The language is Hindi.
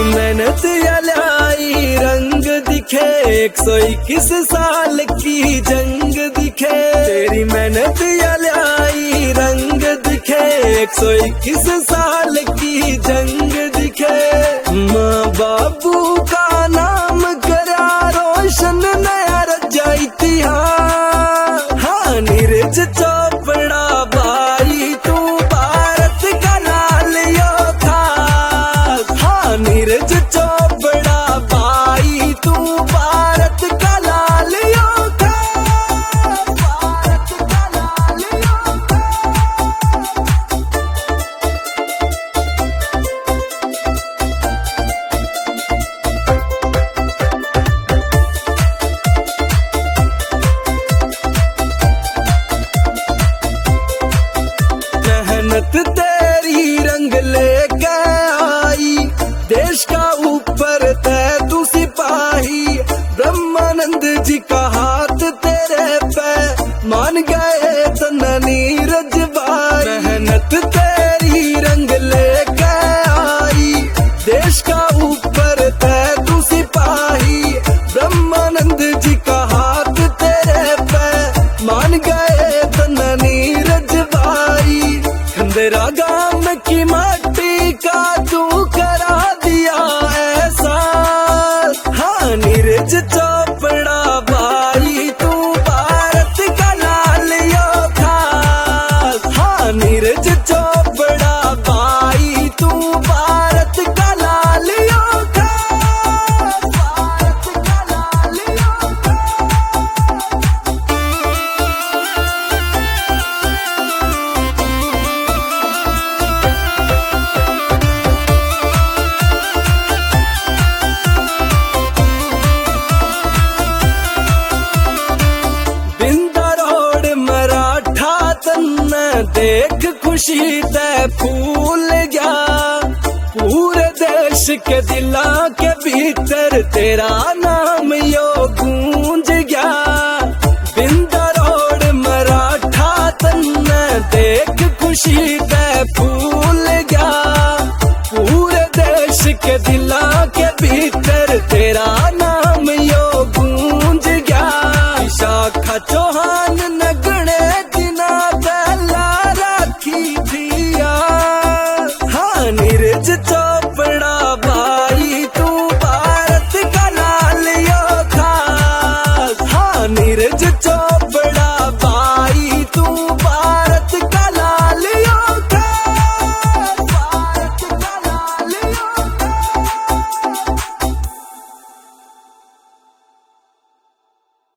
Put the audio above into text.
मेहनत अलाई रंग दिखे 121 साल की जंग दिखे। तेरी मेहनत अलाई रंग दिखे 121 साल की जंग दिखे। माँ बाबू का नाम करा रोशन नया रजा इतिहास। हाँ नीरज चोपड़ा भाई तू भारत का लाल योद्धा। हाँ नीरज चोपड़ा भाई तू भारत का लाल योद्धा। भारत का लाल योद्धा। मेहनत तेरी रंग लेके आई देश का ऊपर तय तू सिपाही। ब्रह्मानंद जी का हाथ तेरे पे मान गए तन नीरज भाई। मेहनत तेरी रंग लेके आई देश का ऊपर तय तू सिपाही। ब्रह्मानंद जी का हाथ तेरे पे मान गए तन नीरज भाई। खंडेरा गांव की माटी का तू करा दिया ऐसा। हाँ नीरज चोपड़ा भाई तू भारत का लाल योद्धा। हाँ नीरज चोपड़ा भाई तू भारत का लाल योद्धा। भारत का लाल योद्धा। देख खुशी ते फूल गया। पूरे देश के दिला के भीतर तेरा नाम यो गूंज गया। बिंदा रोड मराठा तन्ने देख खुशी